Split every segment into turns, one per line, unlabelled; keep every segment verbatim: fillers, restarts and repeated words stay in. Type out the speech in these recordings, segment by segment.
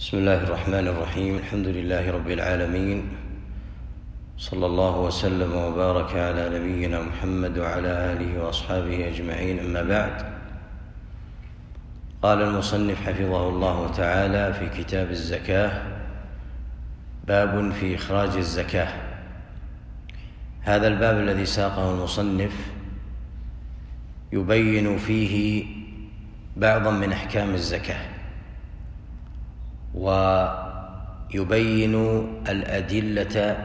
بسم الله الرحمن الرحيم. الحمد لله رب العالمين، صلى الله وسلم وبارك على نبينا محمد وعلى آله وأصحابه أجمعين، أما بعد. قال المصنف حفظه الله تعالى في كتاب الزكاة: باب في إخراج الزكاة. هذا الباب الذي ساقه المصنف يبين فيه بعضا من أحكام الزكاة، ويبين الأدلة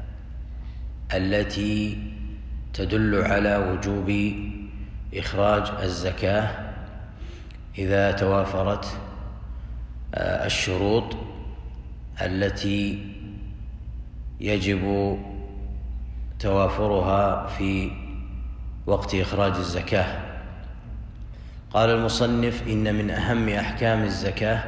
التي تدل على وجوب إخراج الزكاة إذا توافرت الشروط التي يجب توافرها في وقت إخراج الزكاة. قال المصنف: إن من أهم أحكام الزكاة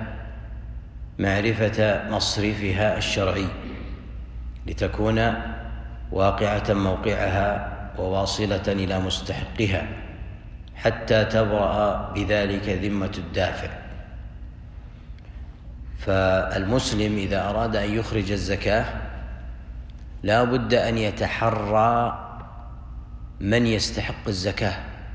معرفة مصرفها الشرعي لتكون واقعة موقعها وواصلة إلى مستحقها حتى تبرأ بذلك ذمة الدافع. فالمسلم إذا أراد أن يخرج الزكاة لا بد أن يتحرى من يستحق الزكاة.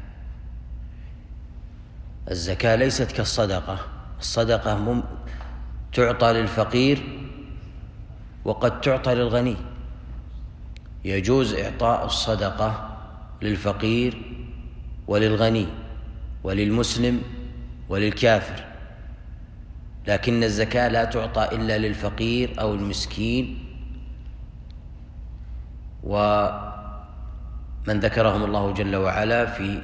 الزكاة ليست كالصدقة. الصدقة مم تعطى للفقير وقد تعطى للغني. يجوز إعطاء الصدقة للفقير وللغني وللمسلم وللكافر، لكن الزكاة لا تعطى إلا للفقير أو المسكين ومن ذكرهم الله جل وعلا في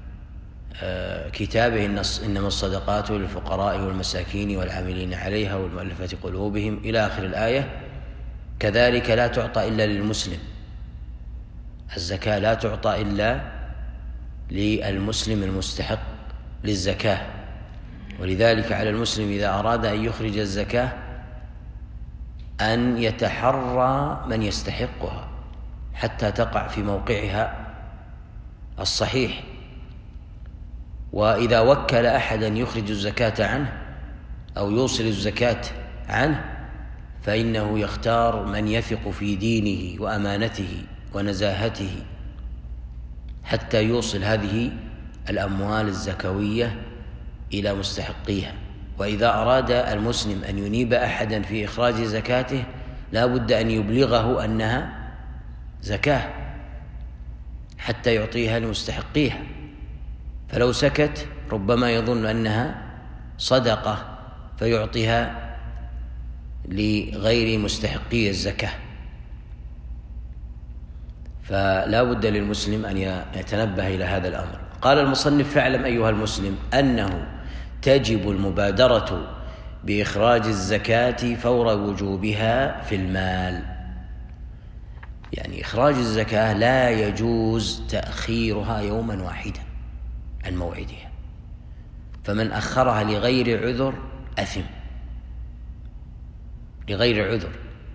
كتابه: إنما الصدقات للفقراء والمساكين والعاملين عليها والمؤلفة قلوبهم، إلى آخر الآية. كذلك لا تعطى إلا للمسلم. الزكاة لا تعطى إلا للمسلم المستحق للزكاة، ولذلك على المسلم إذا أراد أن يخرج الزكاة أن يتحرى من يستحقها حتى تقع في موقعها الصحيح. وإذا وكل أحدا يخرج الزكاة عنه أو يوصل الزكاة عنه فإنه يختار من يثق في دينه وأمانته ونزاهته حتى يوصل هذه الأموال الزكوية إلى مستحقيها. وإذا أراد المسلم أن ينيب أحدا في إخراج زكاته لا بد أن يبلغه أنها زكاة حتى يعطيها لمستحقيها، فلو سكت ربما يظن أنها صدقة فيعطيها لغير مستحقي الزكاة. فلا بد للمسلم أن يتنبه إلى هذا الأمر. قال المصنف: فاعلم أيها المسلم أنه تجب المبادرة بإخراج الزكاة فور وجوبها في المال. يعني إخراج الزكاة لا يجوز تأخيرها يوما واحدا عن موعدها، فمن أخرها لغير عذر أثم. لغير عذر.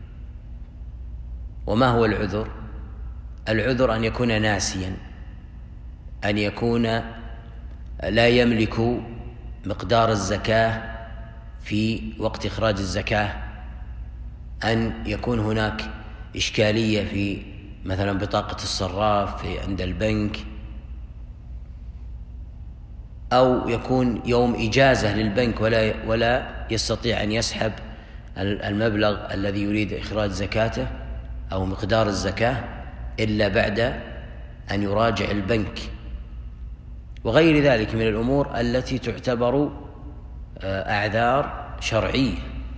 وما هو العذر؟ العذر أن يكون ناسيا، أن يكون لا يملك مقدار الزكاة في وقت إخراج الزكاة، أن يكون هناك إشكالية في مثلا بطاقة الصراف في عند البنك، أو يكون يوم إجازة للبنك ولا ولا يستطيع أن يسحب المبلغ الذي يريد إخراج زكاته أو مقدار الزكاة إلا بعد أن يراجع البنك، وغير ذلك من الأمور التي تعتبر أعذار شرعية.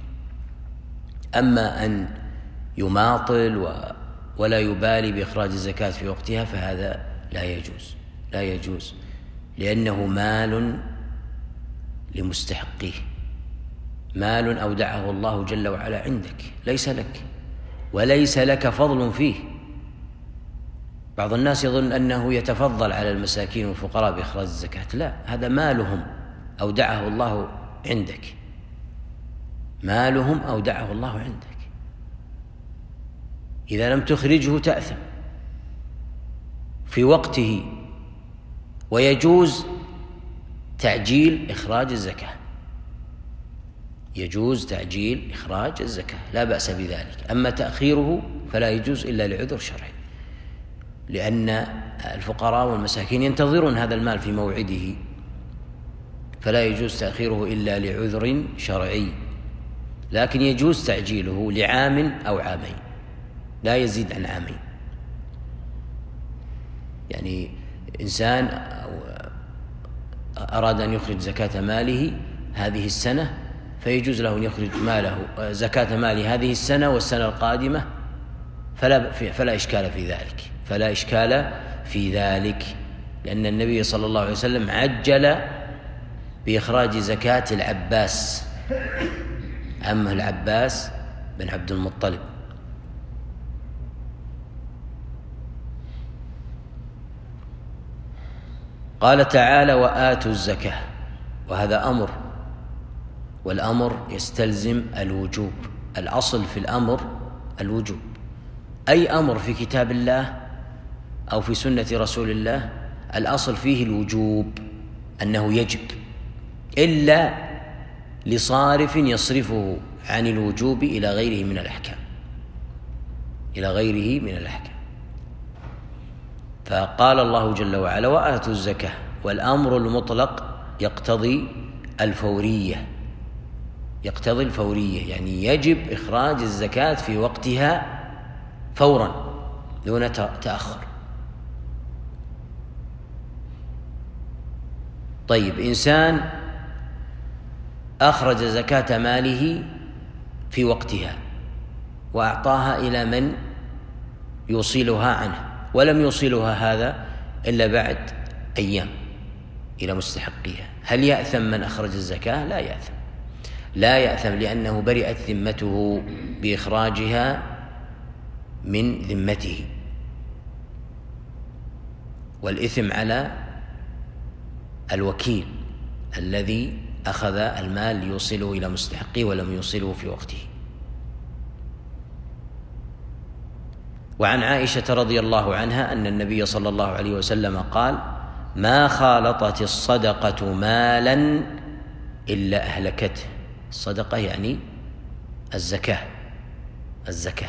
أما أن يماطل ولا يبالي بإخراج الزكاة في وقتها فهذا لا يجوز. لا يجوز لأنه مال لمستحقيه، مال أودعه الله جل وعلا عندك، ليس لك وليس لك فضل فيه. بعض الناس يظن أنه يتفضل على المساكين والفقراء بإخراج الزكاة. لا، هذا مالهم أودعه الله عندك، مالهم أودعه الله عندك. إذا لم تخرجه تأثم في وقته. ويجوز تعجيل إخراج الزكاة. يجوز تعجيل إخراج الزكاة، لا بأس بذلك. أما تأخيره فلا يجوز إلا لعذر شرعي، لأن الفقراء والمساكين ينتظرون هذا المال في موعده، فلا يجوز تأخيره إلا لعذر شرعي. لكن يجوز تعجيله لعام أو عامين، لا يزيد عن عامين. يعني إنسان أراد أن يخرج زكاة ماله هذه السنة، فيجوز له أن يخرج ماله زكاة ماله هذه السنة والسنة القادمة، فلا, فلا إشكال في ذلك فلا إشكال في ذلك لأن النبي صلى الله عليه وسلم عجل بإخراج زكاة العباس، عمه العباس بن عبد المطلب. قال تعالى: وآتوا الزكاة، وهذا أمر، والأمر يستلزم الوجوب. الأصل في الأمر الوجوب. أي أمر في كتاب الله أو في سنة رسول الله الأصل فيه الوجوب، أنه يجب، إلا لصارف يصرفه عن الوجوب إلى غيره من الأحكام إلى غيره من الأحكام فقال الله جل وعلا: وآتوا الزكاة. والأمر المطلق يقتضي الفورية يقتضي الفورية يعني يجب إخراج الزكاة في وقتها فورا دون تأخر. طيب، إنسان أخرج زكاة ماله في وقتها وأعطاها إلى من يوصلها عنه، ولم يوصلها هذا إلا بعد أيام إلى مستحقيها، هل يأثم من أخرج الزكاة؟ لا يأثم لا يأثم لأنه برئت ذمته بإخراجها من ذمته، والإثم على الوكيل الذي أخذ المال ليوصله إلى مستحقه ولم يوصله في وقته. وعن عائشة رضي الله عنها أن النبي صلى الله عليه وسلم قال: ما خالطت الصدقة مالا إلا أهلكته. الصدقة يعني الزكاة الزكاة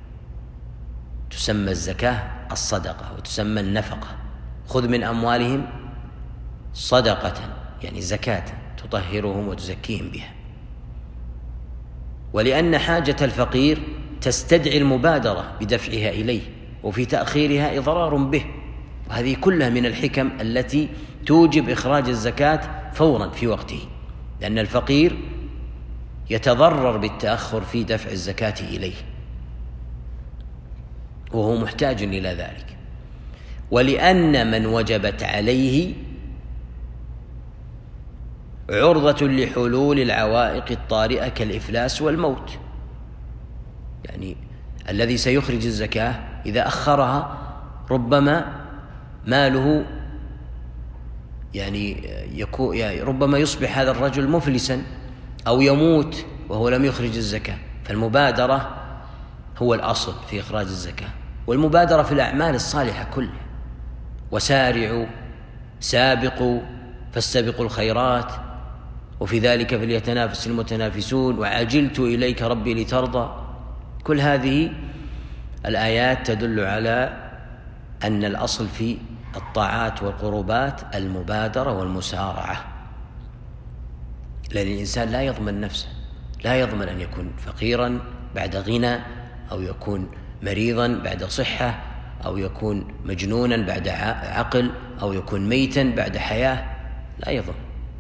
تسمى الزكاة الصدقة وتسمى النفقة. خذ من أموالهم صدقة يعني زكاة تطهرهم وتزكيهم بها. ولأن حاجة الفقير تستدعي المبادرة بدفعها إليه، وفي تأخيرها إضرار به، وهذه كلها من الحكم التي توجب إخراج الزكاة فورا في وقته، لأن الفقير يتضرر بالتأخر في دفع الزكاة إليه وهو محتاج إلى ذلك. ولأن من وجبت عليه عرضة لحلول العوائق الطارئة كالإفلاس والموت، يعني الذي سيخرج الزكاة إذا أخرها ربما ماله يعني يكون يعني ربما يصبح هذا الرجل مفلسا أو يموت وهو لم يخرج الزكاة. فالمبادرة هو الأصل في إخراج الزكاة، والمبادرة في الأعمال الصالحة كلها. وسارعوا سابقوا فاستبقوا الخيرات وفي ذلك فليتنافس المتنافسون وعجلت إليك ربي لترضى. كل هذه الآيات تدل على أن الأصل في الطاعات والقربات المبادرة والمسارعة، لأن الإنسان لا يضمن نفسه، لا يضمن أن يكون فقيرا بعد غنى، أو يكون مريضا بعد صحة، أو يكون مجنونا بعد عقل، أو يكون ميتا بعد حياة، لا يضمن.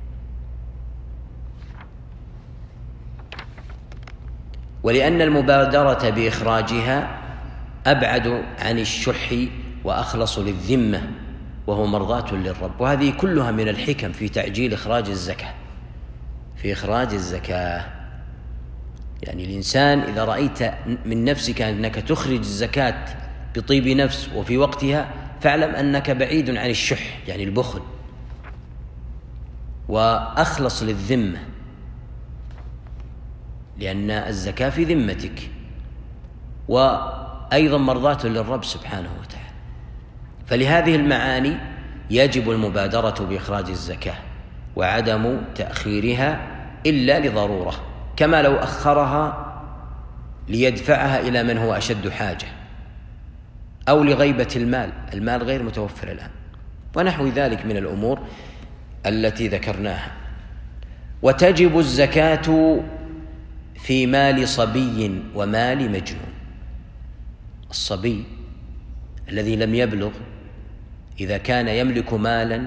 ولأن المبادرة بإخراجها أبعد عن الشح وأخلص للذمة وهو مرضاة للرب. وهذه كلها من الحكم في تعجيل إخراج الزكاة في إخراج الزكاة يعني الإنسان إذا رأيت من نفسك أنك تخرج الزكاة بطيب نفس وفي وقتها، فاعلم أنك بعيد عن الشح يعني البخل، وأخلص للذمة، لأن الزكاة في ذمتك، وأيضا مرضاة للرب سبحانه وتعالى. فلهذه المعاني يجب المبادرة بإخراج الزكاة وعدم تأخيرها إلا لضرورة كما لو أخرها ليدفعها إلى من هو أشد حاجة، أو لغيبة المال، المال غير متوفر الآن، ونحو ذلك من الأمور التي ذكرناها. وتجب الزكاة في مال صبي ومال مجنون. الصبي الذي لم يبلغ إذا كان يملك مالا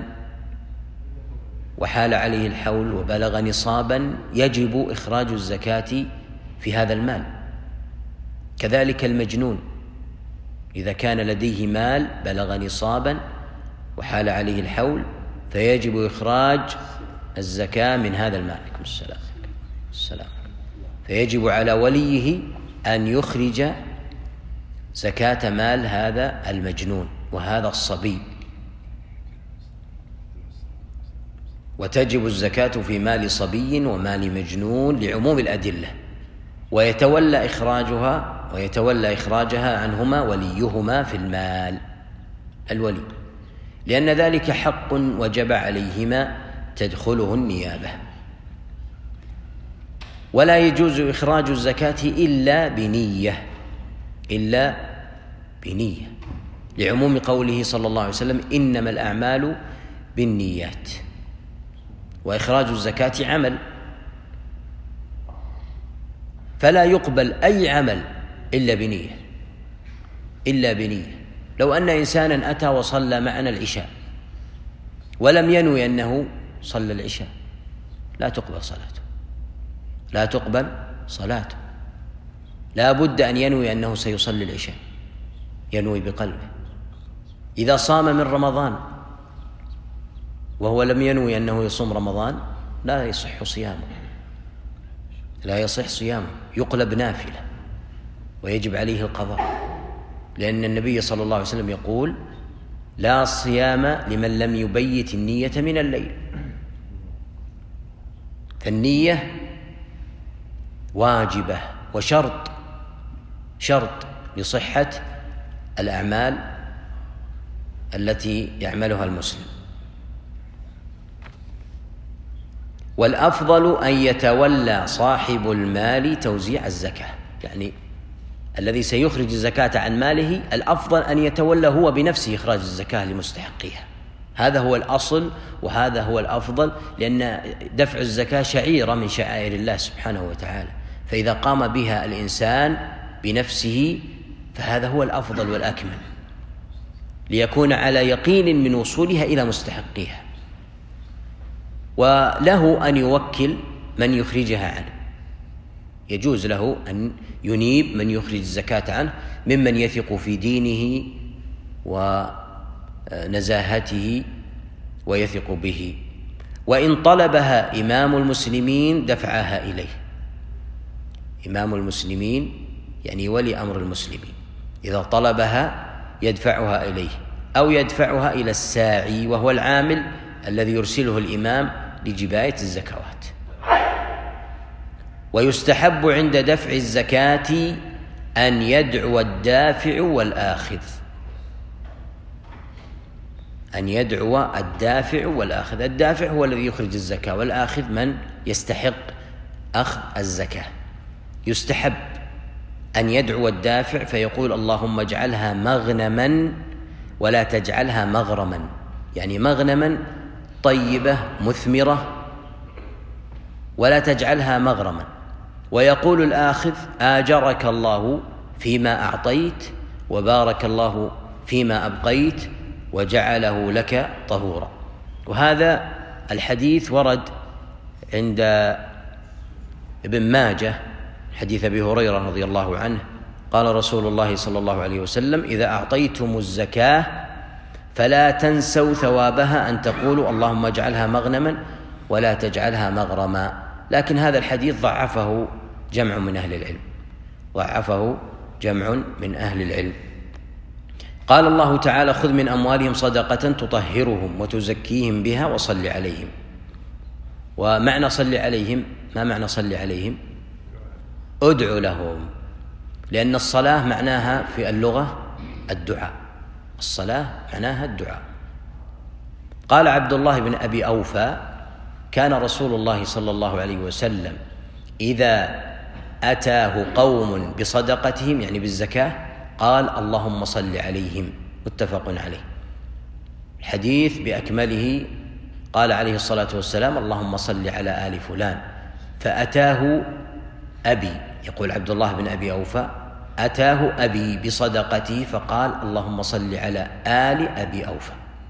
وحال عليه الحول وبلغ نصابا يجب إخراج الزكاة في هذا المال. كذلك المجنون إذا كان لديه مال بلغ نصابا وحال عليه الحول فيجب إخراج الزكاة من هذا المال. عليكم السلام. السلام. فيجب على وليه أن يخرج زكاة مال هذا المجنون وهذا الصبي. وتجب الزكاة في مال صبي ومال مجنون لعموم الأدلة، ويتولى إخراجها ويتولى إخراجها عنهما وليهما في المال، الولي، لأن ذلك حق وجب عليهما تدخله النيابة. ولا يجوز إخراج الزكاة إلا بنية إلا بنية لعموم قوله صلى الله عليه وسلم: إنما الأعمال بالنيات. وإخراج الزكاة عمل، فلا يقبل أي عمل إلا بنية إلا بنية. لو أن إنسانا أتى وصلى معنا العشاء ولم ينوي أنه صلى العشاء لا تقبل صلاته لا تقبل صلاته لا بد أن ينوي أنه سيصلي العشاء، ينوي بقلبه. إذا صام من رمضان وهو لم ينوي أنه يصوم رمضان لا يصح صيامه لا يصح صيامه يقلب نافلة ويجب عليه القضاء، لأن النبي صلى الله عليه وسلم يقول: لا صيام لمن لم يبيت النية من الليل. فالنية واجبة وشرط شرط لصحة الأعمال التي يعملها المسلم. والأفضل أن يتولى صاحب المال توزيع الزكاة، يعني الذي سيخرج الزكاة عن ماله الأفضل أن يتولى هو بنفسه إخراج الزكاة لمستحقيها. هذا هو الأصل وهذا هو الأفضل، لأن دفع الزكاة شعيرة من شعائر الله سبحانه وتعالى، فإذا قام بها الإنسان بنفسه فهذا هو الأفضل والأكمل، ليكون على يقين من وصولها إلى مستحقيها. وله أن يوكل من يخرجها عنه، يجوز له أن ينيب من يخرج الزكاة عنه ممن يثق في دينه ونزاهته ويثق به. وإن طلبها إمام المسلمين دفعها إليه. إمام المسلمين يعني ولي أمر المسلمين، إذا طلبها يدفعها إليه أو يدفعها إلى الساعي وهو العامل الذي يرسله الإمام لجباية الزكوات. ويستحب عند دفع الزكاة أن يدعو الدافع والآخذ أن يدعو الدافع والآخذ. الدافع هو الذي يخرج الزكاة، والآخذ من يستحق أخذ الزكاة. يستحب أن يدعو الدافع فيقول: اللهم اجعلها مغنما ولا تجعلها مغرما، يعني مغنما طيبة مثمرة ولا تجعلها مغرما. ويقول الآخذ: آجرك الله فيما أعطيت وبارك الله فيما أبقيت وجعله لك طهورا. وهذا الحديث ورد عند ابن ماجه، حديث أبي هريرة رضي الله عنه قال رسول الله صلى الله عليه وسلم: إذا أعطيتم الزكاة فلا تنسوا ثوابها أن تقولوا اللهم اجعلها مغنما ولا تجعلها مغرما. لكن هذا الحديث ضعفه جمع من أهل العلم ضعفه جمع من أهل العلم. قال الله تعالى: خذ من أموالهم صدقة تطهرهم وتزكيهم بها وصل عليهم. ومعنى صل عليهم، ما معنى صل عليهم؟ ادعو لهم، لأن الصلاة معناها في اللغة الدعاء، الصلاة معناها الدعاء. قال عبد الله بن أبي أوفى: كان رسول الله صلى الله عليه وسلم إذا أتاه قوم بصدقتهم يعني بالزكاة قال اللهم صل عليهم، متفق عليه. الحديث بأكمله قال عليه الصلاة والسلام اللهم صل على آل فلان، فأتاه أبي، يقول عبد الله بن أبي أوفى أتاه أبي بصدقتي فقال اللهم صل على آل أبي أوفى.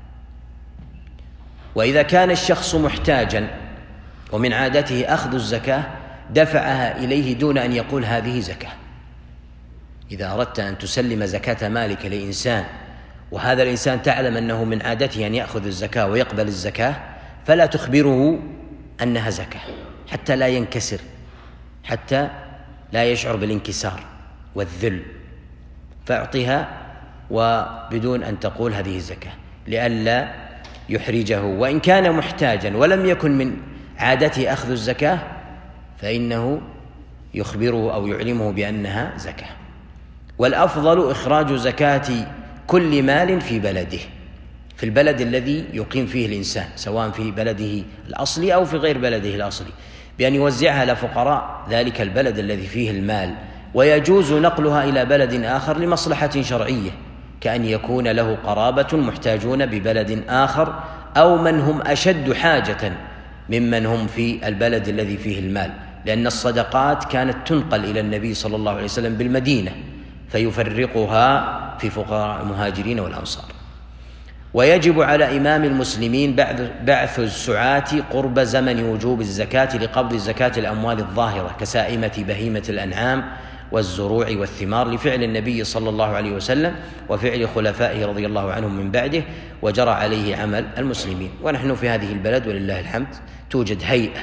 وإذا كان الشخص محتاجا ومن عادته أخذ الزكاة دفعها إليه دون أن يقول هذه زكاة. إذا أردت أن تسلم زكاة مالك لإنسان وهذا الإنسان تعلم أنه من عادته أن يأخذ الزكاة ويقبل الزكاة فلا تخبره أنها زكاة حتى لا ينكسر، حتى لا يشعر بالانكسار والذل، فأعطها وبدون أن تقول هذه الزكاة لئلا يحرجه. وإن كان محتاجا ولم يكن من عادته أخذ الزكاة فإنه يخبره أو يعلمه بأنها زكاة. والأفضل إخراج زكاة كل مال في بلده، في البلد الذي يقيم فيه الإنسان، سواء في بلده الأصلي أو في غير بلده الأصلي، بأن يوزعها على فقراء ذلك البلد الذي فيه المال. ويجوز نقلها إلى بلد آخر لمصلحة شرعية، كأن يكون له قرابة محتاجون ببلد آخر أو من هم أشد حاجة ممن هم في البلد الذي فيه المال، لأن الصدقات كانت تنقل إلى النبي صلى الله عليه وسلم بالمدينة فيفرقها في فقراء المهاجرين والأنصار. ويجب على إمام المسلمين بعث السعاة قرب زمن وجوب الزكاة لقبض زكاة الأموال الظاهرة كسائمة بهيمة الأنعام والزروع والثمار، لفعل النبي صلى الله عليه وسلم وفعل خلفائه رضي الله عنهم من بعده، وجرى عليه عمل المسلمين. ونحن في هذه البلد ولله الحمد توجد هيئة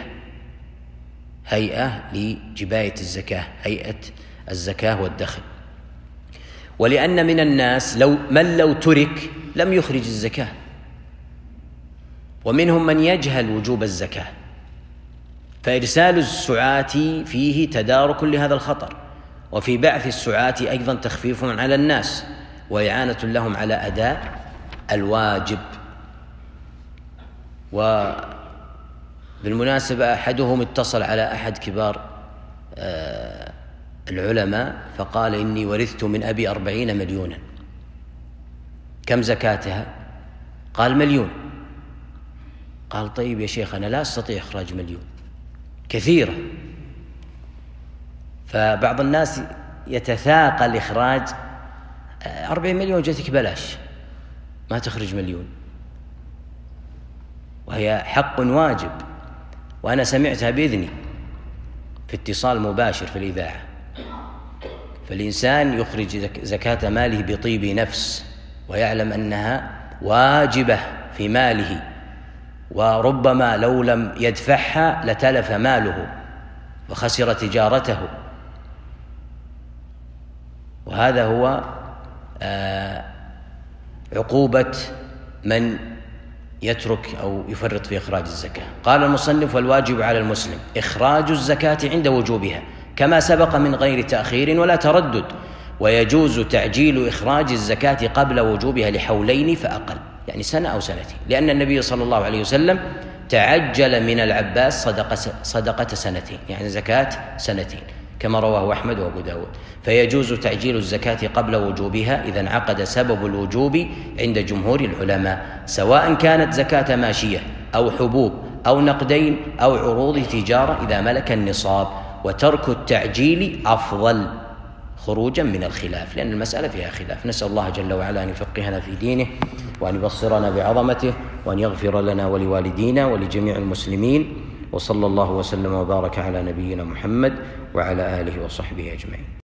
هيئة لجباية الزكاة، هيئة الزكاة والدخل. ولأن من الناس لو من لو ترك لم يخرج الزكاة، ومنهم من يجهل وجوب الزكاة، فإرسال السعاة فيه تدارك لهذا الخطر، وفي بعث السعاة أيضا تخفيف على الناس وإعانة لهم على أداء الواجب. وبالمناسبة أحدهم اتصل على أحد كبار العلماء فقال إني ورثت من أبي أربعين مليونا، كم زكاتها؟ قال مليون. قال طيب يا شيخ أنا لا أستطيع إخراج مليون، كثيرة. فبعض الناس يتثاقل إخراج أربعين مليون، جاتك بلاش ما تخرج مليون، وهي حق واجب. وأنا سمعتها بإذني في اتصال مباشر في الإذاعة. فالإنسان يخرج زكاة ماله بطيب نفس ويعلم أنها واجبة في ماله، وربما لو لم يدفعها لتلف ماله وخسر تجارته. وهذا هو عقوبة من يترك أو يفرط في إخراج الزكاة. قال المصنف والواجب على المسلم إخراج الزكاة عند وجوبها كما سبق من غير تأخير ولا تردد، ويجوز تعجيل إخراج الزكاة قبل وجوبها لحولين فأقل، يعني سنة أو سنتين، لأن النبي صلى الله عليه وسلم تعجل من العباس صدقة, صدقة سنتين، يعني زكاة سنتين كما رواه أحمد وأبو داود. فيجوز تعجيل الزكاة قبل وجوبها إذا انعقد سبب الوجوب عند جمهور العلماء، سواء كانت زكاة ماشية أو حبوب أو نقدين أو عروض تجارة إذا ملك النصاب. وترك التعجيل أفضل خروجا من الخلاف، لأن المسألة فيها خلاف. نسأل الله جل وعلا أن يفقهنا في دينه وأن يبصرنا بعظمته وأن يغفر لنا ولوالدينا ولجميع المسلمين، وصلى الله وسلم وبارك على نبينا محمد وعلى آله وصحبه أجمعين.